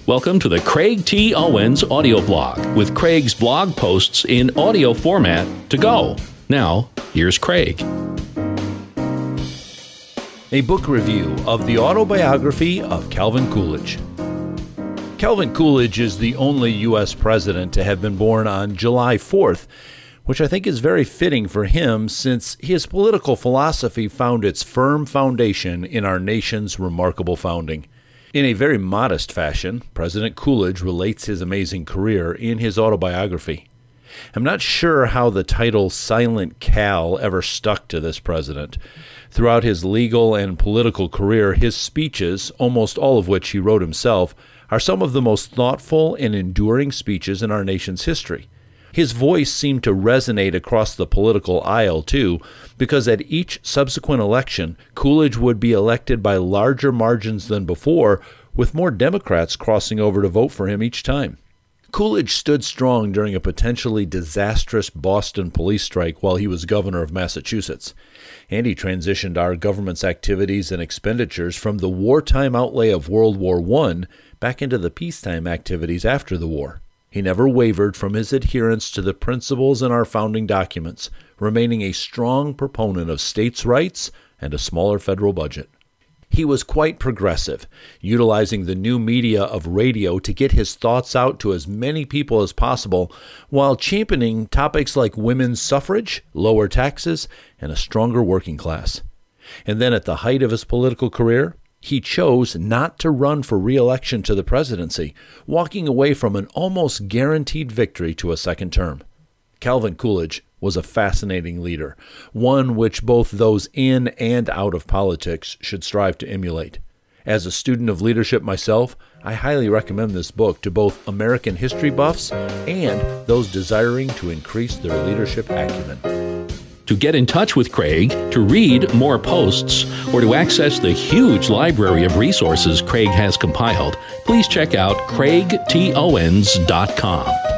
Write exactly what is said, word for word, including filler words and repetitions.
Welcome to the Craig T. Owens audio blog with Craig's blog posts in audio format to go. Now, here's Craig. A book review of the autobiography of Calvin Coolidge. Calvin Coolidge is the only U S president to have been born on July fourth, which I think is very fitting for him since his political philosophy found its firm foundation in our nation's remarkable founding. In a very modest fashion, President Coolidge relates his amazing career in his autobiography. I'm not sure how the title Silent Cal ever stuck to this president. Throughout his legal and political career, his speeches, almost all of which he wrote himself, are some of the most thoughtful and enduring speeches in our nation's history. His voice seemed to resonate across the political aisle, too, because at each subsequent election, Coolidge would be elected by larger margins than before, with more Democrats crossing over to vote for him each time. Coolidge stood strong during a potentially disastrous Boston police strike while he was governor of Massachusetts, and he transitioned our government's activities and expenditures from the wartime outlay of World War One back into the peacetime activities after the war. He never wavered from his adherence to the principles in our founding documents, remaining a strong proponent of states' rights and a smaller federal budget. He was quite progressive, utilizing the new media of radio to get his thoughts out to as many people as possible, while championing topics like women's suffrage, lower taxes, and a stronger working class. And then at the height of his political career, he chose not to run for re-election to the presidency, walking away from an almost guaranteed victory to a second term. Calvin Coolidge was a fascinating leader, one which both those in and out of politics should strive to emulate. As a student of leadership myself, I highly recommend this book to both American history buffs and those desiring to increase their leadership acumen. To get in touch with Craig, to read more posts, or to access the huge library of resources Craig has compiled, please check out craig t owens dot com.